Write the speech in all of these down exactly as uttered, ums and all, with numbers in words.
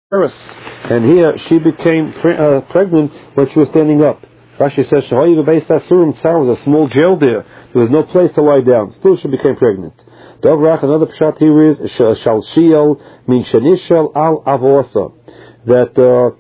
And here she became pre- uh, pregnant when she was standing up. Rashi says, "Shahoyi b'beis asurim tzar," was a small jail there. There was no place to lie down. Still, she became pregnant. Dograch, another pshat here is shalshiel min shenishel al avosa, that uh,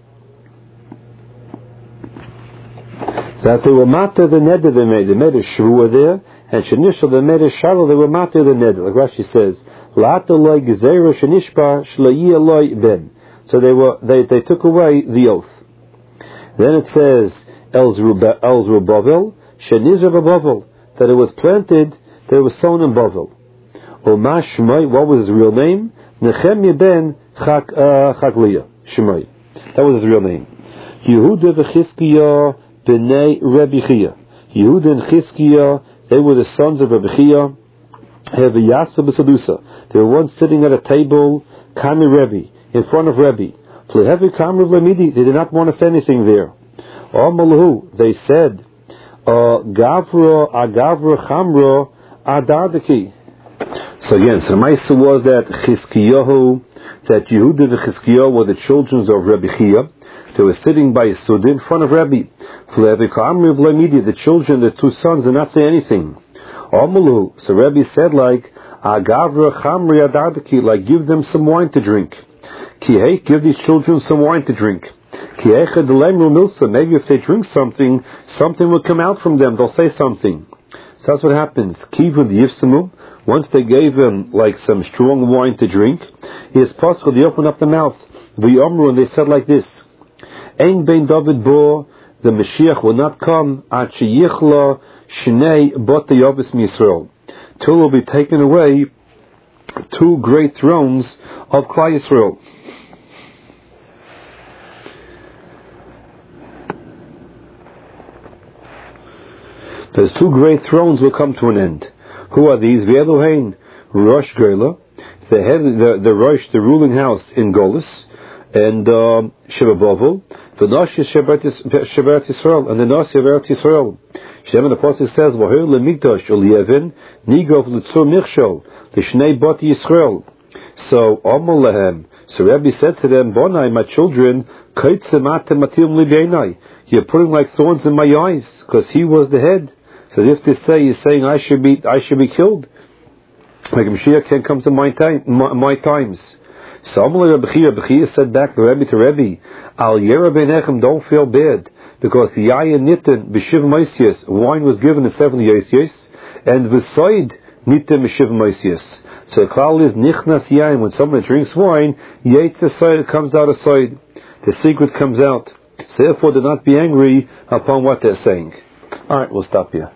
that they were matter the neder they made. They made a shvua there, and shenishel they made a shalom. They were matter the neder. Like Rashi says, la'ata loy gezerah shenishpa shlayia loy ben. So they were they, they took away the oath. Then it says El Zerubbabel Shenizra Bavel, that it was planted, that it was sown in Bavel. Oma Shmai, what was his real name? Nehemiah ben Chaglia Shmai. That was his real name. Yehuda v'Chizkiah b'nei Rebbe Chia. Yehuda and Chizkiah, they were the sons of Rebbe Chia. Heviyasa b'Sadusa. They were once sitting at a table, Kami Rebbe, in front of Rebbe. They did not want to say anything there. They said, Gavra Agavra Chamra Adardaki. So again, so the Maisa was that Chizkiyahu, that Yehuda and Chizkiyahu were the children of Rebbe Chia. They were sitting by Sud in front of Rebbe. The children, the two sons, did not say anything. So Rebbe said like, Agavra Chamra Adardaki, like give them some wine to drink. Give these children some wine to drink. Maybe if they drink something, something will come out from them. They'll say something. So that's what happens. Once they gave them like some strong wine to drink, it's possible they opened up the mouth. And they said like this: Ein ben David bo, the Mashiach will not come at sheyichla shnei bot yobis misrael, till will be taken away two great thrones of Klal Yisrael. Those two great thrones will come to an end. Who are these? V'elohein Rosh Geula, the head, the the Rosh, the ruling house in Golis, and um, Sheba Bavel, the Nashi Shevet Yisrael, and the Nasi Shevet Yisrael. Shem, the Apostle says, "V'her lemikdash u'liyevin nigov l'tzur michshol l'shnei bot Yisrael." So Amar lehem. So Rabbi said to them, "Bonai, my children, kaitzematem matim libeinai. You're putting like thorns in my eyes, because he was the head." So if they say he's saying I should be I should be killed, like Mashiach can't come to my time my, my times. So Amalei Rebbe Chia, Rebbe Chia said back to Rebbe to Rebbe, Al Yera Beinechem, don't feel bad, because the Yayin Nitten b'Shiv Moisius, wine was given in seventy Yoisius, and V'Soid Nitten b'Shiv Moisius. So the klal is Nichnas Yayin, when someone drinks wine, Yaitz Soid comes out of Soid, the secret comes out. So therefore, do not be angry upon what they're saying. All right, we'll stop here.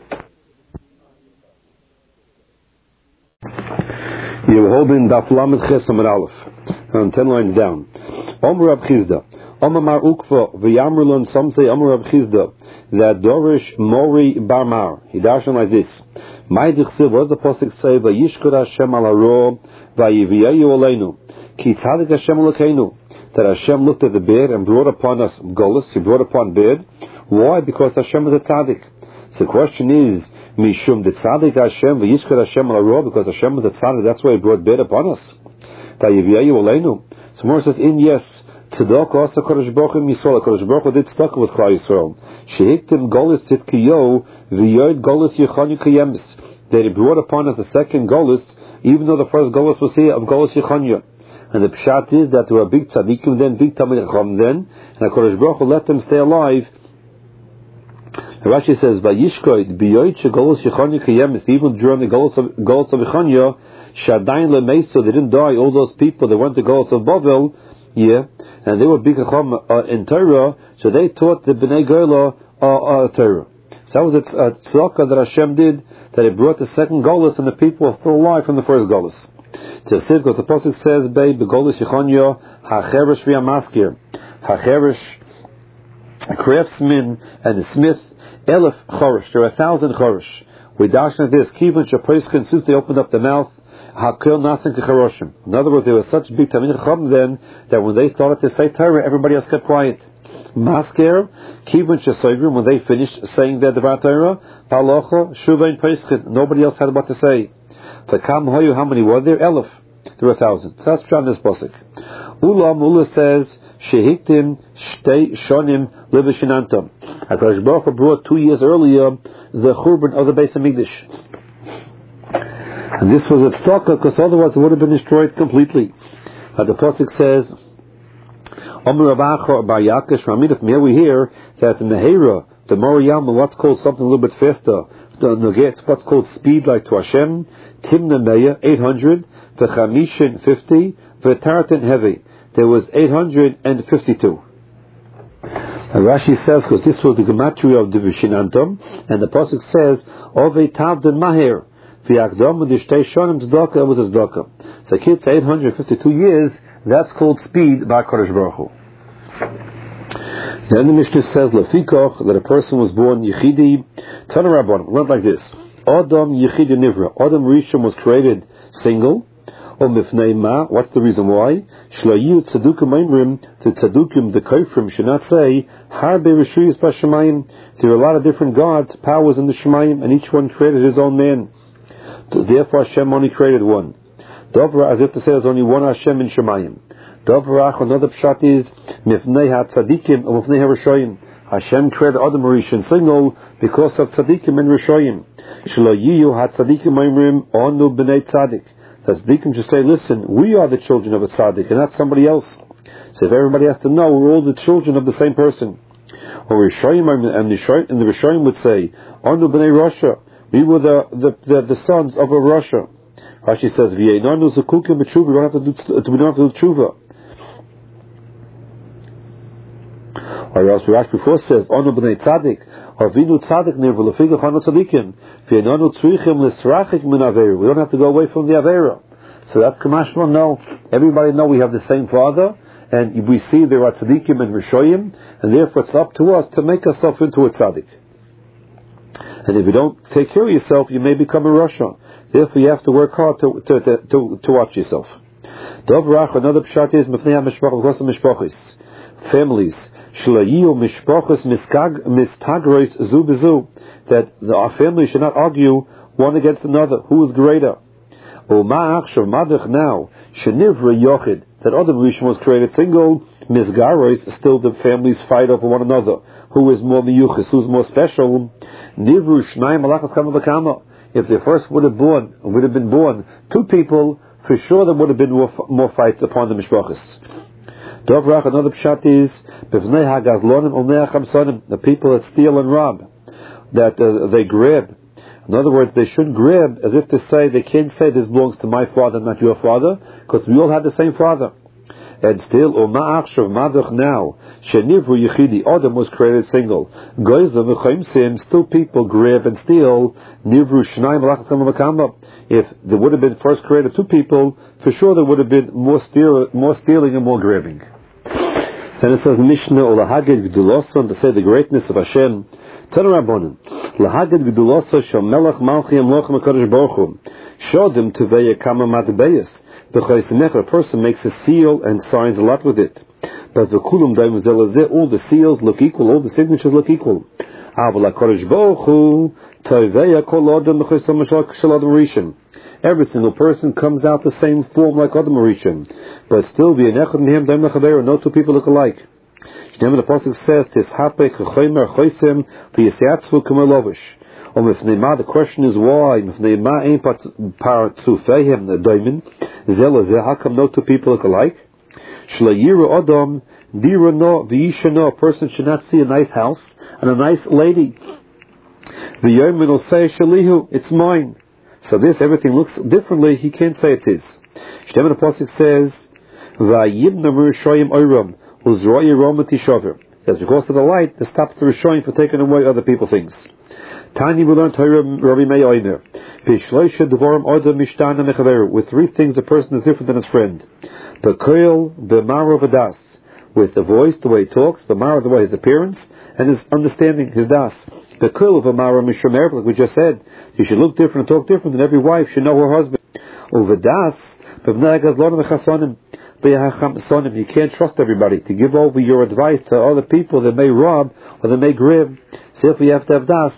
You're holding Daf Lamed Ches Amud Aleph, um, ten lines down. Omer Rab Chizda, Omer Mar Ukva, V'Yamrulon. Some say Omer Rab Chizda, that Dorish Mori Bar Mar. He dashed like this. My Dichsiv, what does the pasuk say? Vayishkod Hashem al haro, Vayiviyayu aleinu, Ki Tzadik Hashem Elokeinu. That Hashem looked at the beard and brought upon us Golus. He brought upon beard. Why? Because Hashem is a tzaddik. So the question is, Mishum the tzaddik Hashem v'yishkod Hashem al haro, because Hashem is a tzaddik. That's why He brought beard upon us. Vayiviyayu aleinu. So more says in yes, tzedakah also Kodesh Baruch Hu Yisrael. Kodesh Baruch Hu did tzedakah with Klal Yisrael. Shehiktim Golus Tzidkiyo v'yoid Golus Yechonu Kayemis. That He brought upon us a second Golus, even though the first Golus was here of Golus Yechonu. And the pshat is that there were big tzaddikim then, big Talmidei Chacham then, and HaKadosh Baruch Hu let them stay alive. Rashi says, "Vayishkoid biyoyt shegolus Yechonu kayemis." Even during the Golus of Golus of Yechonu, shadayin lemeisa, they didn't die. All those people they went to Golus of Bavel, yeah, and they were big Chacham uh, in Torah, so they taught the Bnei Gola uh, uh, Torah. So that was the uh, tzedakah that Hashem did, that He brought the second Golus, and the people are still alive from the first Golus. Because the pasuk says, "Bei begolus Yechonu hacheresh v'amaskir." Hacheresh, a craftsman and a smith, elef chorish. There are a thousand chorish. We dash at this. Kivon shapoiskin, since they opened up the mouth, hakel nasin kicharoshim. In other words, there was such big Talmidei Chacham then that when they started to say Torah, everybody else kept quiet. Masker, kivon shasoivrim, when they finished saying their Devar Torah, palocha shuvain poiskin. Nobody else had what to say. How many were there? Elef. There were a thousand. So that's from this pasuk. Ula Mula says, Shehiktim Shtei Shonim Libishinantam. HaKadosh Baruch Hu brought two years earlier the Churban of the Beis HaMikdash. And this was at Tzedakah, because otherwise it would have been destroyed completely. As the Pasuk says, Omer Ravacha Bar Yakish Raminah, from here we hear that the Mehera, the Moriyama, what's called something a little bit faster, the Nugget, what's called speed like to Hashem, Timna Meya, eight hundred, the Chamishin, fifty, the Taratan Heavy, there was eight hundred fifty-two. And Rashi says, because this was the gematria of the Vishinantam, and the Pasuk says, Ove Tavden Maher, V'yakdom V'dishtei Shonim Tzedakah with Tzedakah. So kids, eight hundred fifty-two years, that's called speed by Kodesh Baruch Hu. Then the Mishnah says, Lefikoch, that a person was born Yechidi, Tana Rabbanim, learned like this, Adam Yechidi Nivra, Adam Rishon was created single, or Mifnei Ma, what's the reason why? Shloyu Tzedukim Aimrim, the Tzedukim, the Kofrim, should not say, Harbe Rishuyis Bashamayim, there are a lot of different gods, powers in the Shemayim, and each one created his own man. Therefore Hashem only created one. Dovra, as if to say there's only one Hashem in Shemayim. Dovrach, another pshat is Mifnei HaTzadikim or Mifnei HaRishoyim. Hashem created Adam Rishon single because of Tzadikim and Rishoyim. Shelo Yiyu HaTzadikim Oimrim Onu B'nei Tzadik. The Tzadikim should say, listen, we are the children of a Tzadik and not somebody else. So if everybody has to know, we're all the children of the same person. Or Rishoyim and the Rishoyim would say, Onu B'nei Rasha. We were the, the, the, the sons of a Rasha. Rashi says, V'yeinanu Zukukim B'tshuva. We don't have to do, we don't have to do tshuva. Or else Rashi before says, Onu b'nei tzadik, or vinu tzadik nirva lefigach hanu tzadikim, v'yenanu tzrichim l'srachik min avera. We don't have to go away from the avera. So that's kamashma. No, everybody know we have the same father, and we see there are tzadikim and rishoyim, and therefore it's up to us to make ourselves into a tzadik. And if you don't take care of yourself, you may become a rasha. Therefore, you have to work hard to to to, to, to watch yourself. Dovrach, another pshat is mifnei ha-mishpachos, because of mishpachos, families. Shelayiu mishpachos mistagros zu bezu, that our family should not argue one against another. Who is greater? U'ma'ach shav madach now shenivra yochid, that Adam Rishon was created single. Misgaros, still the families fight over one another. Who is more miyuchis? Who's more special? Nivru shnayim malachas kama v'kama. If they first would have born, would have been born two people, for sure there would have been more, more fights upon the mishpachos. Dovrach, another pshat is b'vnei hagazlonim umnei chamsonim, the people that steal and rob, that uh, they grab. In other words, they shouldn't grab as if to say, they can't say this belongs to my father, not your father, because we all had the same father. And still, Uma'ach shav madach now, shenivru yechidi, Adam was created single. Goyzim v'chaimsim, still people grab and steal. Nivru shnayim malachas kama v'kama. If there would have been first created two people, for sure there would have been more steal, more stealing and more grabbing. Then it says Mishnah or lahagid g'dulosan, to say the greatness of Hashem. Tanu Rabbanan, lahagid g'dulosan shal melech malchi amlochem hakadosh baruch hu. Show them to veya kama matbeyas. Because a person makes a seal and signs a lot with it. But the kulam daim zelazeh, all the seals look equal, all the signatures look equal. Every single person comes out the same form like Adam Rishon, but still no two people look alike. The Pasuk says, the question is why? How come no two people look alike? A person should not see a nice house and a nice lady. The Yeoman will say, Shalihu, it's mine. So this, everything looks differently, he can't say it is. The Pasuk says, That's because of the light that stops the Rishoyim for taking away other people's things. Tani, we learned Rabbi Meir Omer. With three things, a person is different than his friend. Bekoil, b'maro v'das. With the voice, the way he talks, b'maro, the way his appearance, and his understanding, his das. Bekoil, b'maro mishomer, like we just said. You should look different and talk different, and every wife should know her husband. U'v'das, b'vnei gazlonim v'chasonim. You can't trust everybody to give over your advice to other people that may rob or that may grab. So if you have to have das.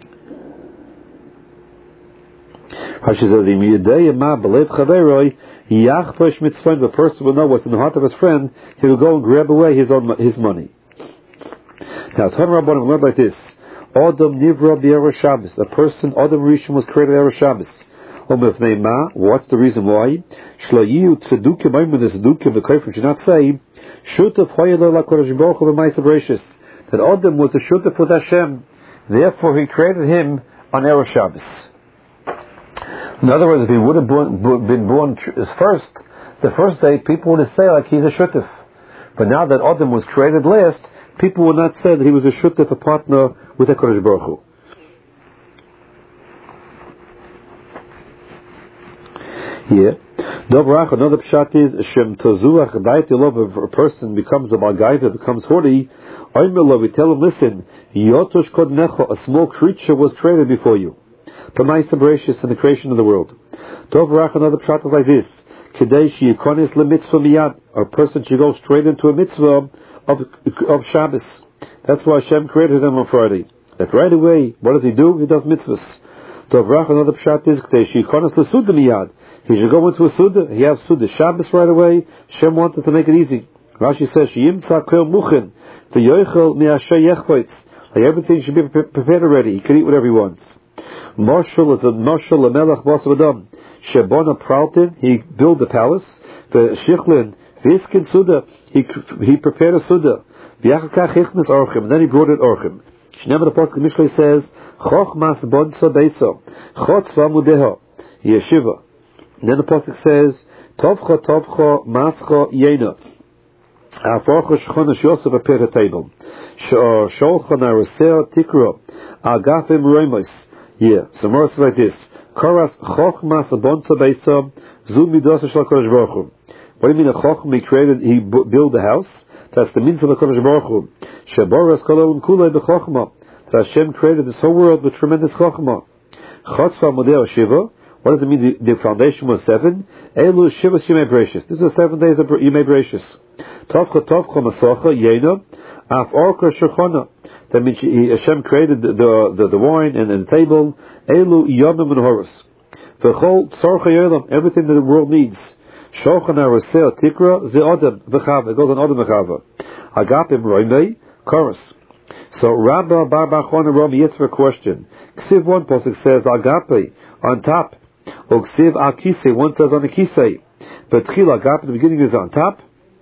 Rashi says, Yachposh mitzvah, the person will know what's in the heart of his friend, he will go and grab away his own his money. Now, Tan Rabbanim learned like this: Adam nivra b'erev Shabbos. A person, Adam Rishon, was created erev Shabbos. What's the reason why? Shloyu tzedukim ayman the tzedukim the kafir should not say shutaf hoyelo laKodesh Baruch Hu b'ma'aser bereishis, that Adam was the shutaf with Hashem, therefore He created him on erev Shabbos. In other words, if he would have born, been born first, the first day, people would have said like he's a shutaf. But now that Adam was created last, people would not say that he was a shutaf, a partner with HaKadosh Baruch Hu. Yeah. Dobrach, another pshat is Shem Tozuach Daiti Love. If a person becomes a Balgaiva, becomes holy, we tell him, listen, Yotosh Kodnecho, a small creature was created before you. The Ma'aser Bereishis in the creation of the world. Dobrach, another pshat is like this: Kedei Sheyikonis LeMitzvah Miyad. A person should go straight into a mitzvah of of Shabbos. That's why Hashem created him on Friday. That right away, what does he do? He does mitzvahs. Dobrach, another pshat is Kedei Sheyikonis LeSuda Miyad. He should go into a Suda. He has Suda Shabbos right away. Hashem wanted to make it easy. Rashi says, Sheyimtza Kel Muchen, the Yoichel Mi'ashay Yechpoitz. Like everything should be prepared already. He can eat whatever he wants. Marshal is a Marshal Lamelech Bas Vadam. Shebona Praltin, he built a palace. The Shichlin, Viskin Suda, he he prepared a Suda. V'yachakach Hichnes Orchim, and then he brought it Orchim. Shnever the Pasuk Mishlei says, Choch Mas Bonsa Beisa, Chotzva Mudeha, Yeshiva. And then the pasuk says, Tovcha Tovcha Mascha Yena. Afarcha Shchonash Yosef appeared at the table. Sholcha Naraseh Tikra. Agafim Roimos. Yeah, so more is like this. Koras Chochmas Bonsa Beisa Zu Midosa Shal Kodesh Baruch Hu. What do you mean a Chochma he created, he built the house? That's the means of the Kodesh Baruch Hu. Sheboras Kolol Kulei B'Chochma. That Hashem created this whole world with tremendous Chochma. Chotzva Modeo Shiva. What does it mean? The, the foundation was seven. Elu Shiva Yimei Bereishis. This is seven days of Yimei Bereishis. Tovcha Tovcha Masocha Yena Af Orka Shechona. That means he, Hashem created the the, the, the wine and, and the table. Elu Yomim and Horus. V'chol Tzorcha Yelam. Everything that the world needs. Shochan Araseh Tikra Ze Adam V'chava. It goes on Adam V'chava. Agapim Roimei Chorus. So Rabba Bar Bachwana Rami Yitzvah question. Ksiv one pasuk says Agape on top. Oksiv al kisei, one says on the kisei. But Tchila Agap at the beginning is on top.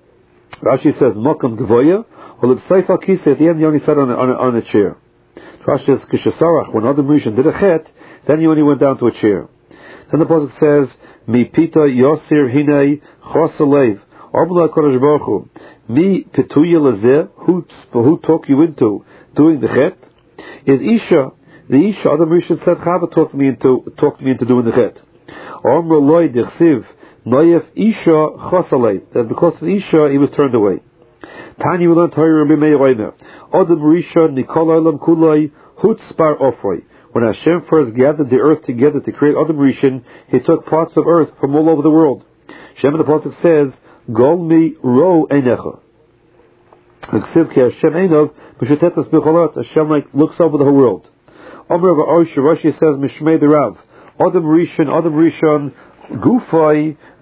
Rashi says Mokam Gvoya. Or Lipseif al kisei, at the end he only said on a, on a, on a chair. Rashi says Kishasarach, when Adam Rishon did a chet, then he only went down to a chair. Then the pasuk says Mi Pita Yosir Hinei Chosalev. Omla Kodesh Baruch Hu. Mi Petuya Lazeh, who who talk you into doing the chet? Is Isha. The Isha, Adam Rishon said, Chava talked me into talked me into doing the chet. Omra loy dechsiv noyef Isha chosalei. That because of Isha, he was turned away. Tani will learn Torah Rabbi Meir Omer. Adam Rishon Nikolai Lam Kulai Hutzpar Ofroi. When Hashem first gathered the earth together to create Adam Rishon, He took parts of earth from all over the world. Shem in the pasuk says, Gol mi ro einecha. Dechsiv ki Hashem einov b'shetetas b'cholot. Hashem like looks over the whole world. Omer Rashi Rashi says Mishmei the Rav. Adam Rishon, Adam Rishon, Gufay,